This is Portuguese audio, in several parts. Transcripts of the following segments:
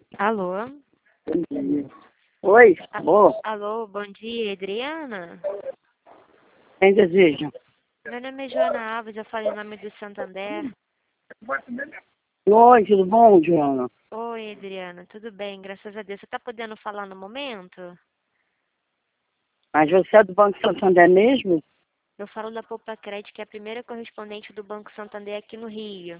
Alô? Bom dia. Oi, alô, Alô, bom dia, Adriana? quem deseja? Meu nome é Joana Alves, eu falei em nome do Santander. Oi, tudo bom, Joana? Oi, Adriana, tudo bem, graças a Deus. Você está podendo falar no momento? Mas você é do Banco Santander mesmo? Eu falo da Poupa Crédito, que é a primeira correspondente do Banco Santander aqui no Rio.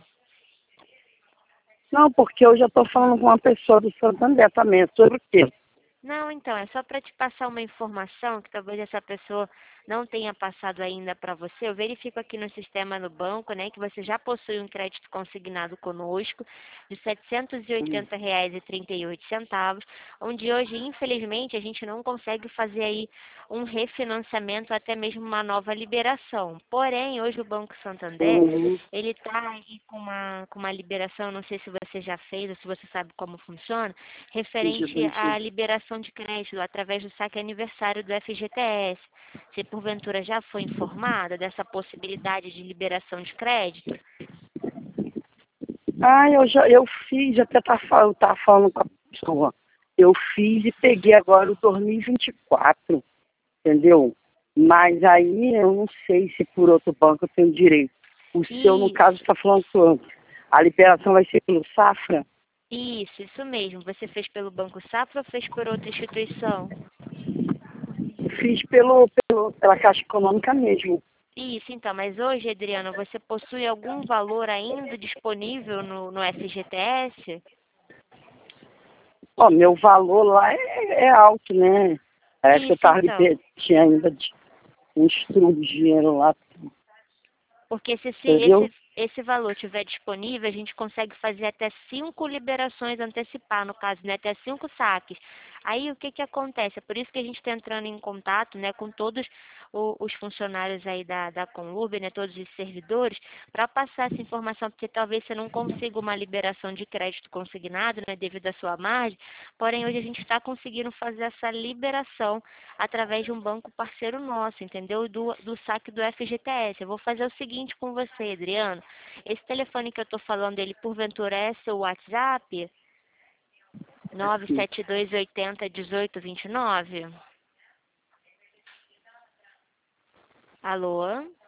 Não, porque eu já estou falando com uma pessoa do Santander também, é sobre o quê? Não, então, é só para te passar uma informação que talvez essa pessoa não tenha passado ainda para você. Eu verifico aqui no sistema no banco, né, que você já possui um crédito consignado conosco de R$ 780,38, onde hoje, infelizmente, a gente não consegue fazer aí um refinanciamento, até mesmo uma nova liberação. Porém, hoje o Banco Santander, Uhum. ele está aí com uma liberação, não sei se você já fez ou se você sabe como funciona, referente à liberação de crédito através do saque aniversário do FGTS. Você porventura já foi informada dessa possibilidade de liberação de crédito? Ah, eu fiz, até eu tava falando com a pessoa. Eu fiz e peguei agora o 2024, entendeu? Mas aí eu não sei se por outro banco eu tenho direito. O seu, no caso, Isso, está falando que a liberação vai ser pelo Safra? isso mesmo. Você fez pelo Banco Safra ou fez por outra instituição? Fiz pela Caixa Econômica mesmo. Isso, então, mas hoje, Adriano, você possui algum valor ainda disponível no FGTS? Ó, meu valor lá é alto, né? Parece que eu Isso, tava então. tinha ainda um estudo de dinheiro lá, Porque se entendeu? esse valor estiver disponível, a gente consegue fazer até 5 liberações antecipar, no caso, né? Até 5 saques. Aí o que que acontece? É por isso que a gente está entrando em contato, né, com todos os funcionários aí da Conurb, né, todos os servidores, para passar essa informação, porque talvez você não consiga uma liberação de crédito consignado, né, devido à sua margem. Porém, hoje a gente está conseguindo fazer essa liberação através de um banco parceiro nosso, entendeu? Do saque do FGTS. Eu vou fazer o seguinte com você, Adriano. Esse telefone que eu estou falando, ele porventura é seu WhatsApp? 972801829? Alô?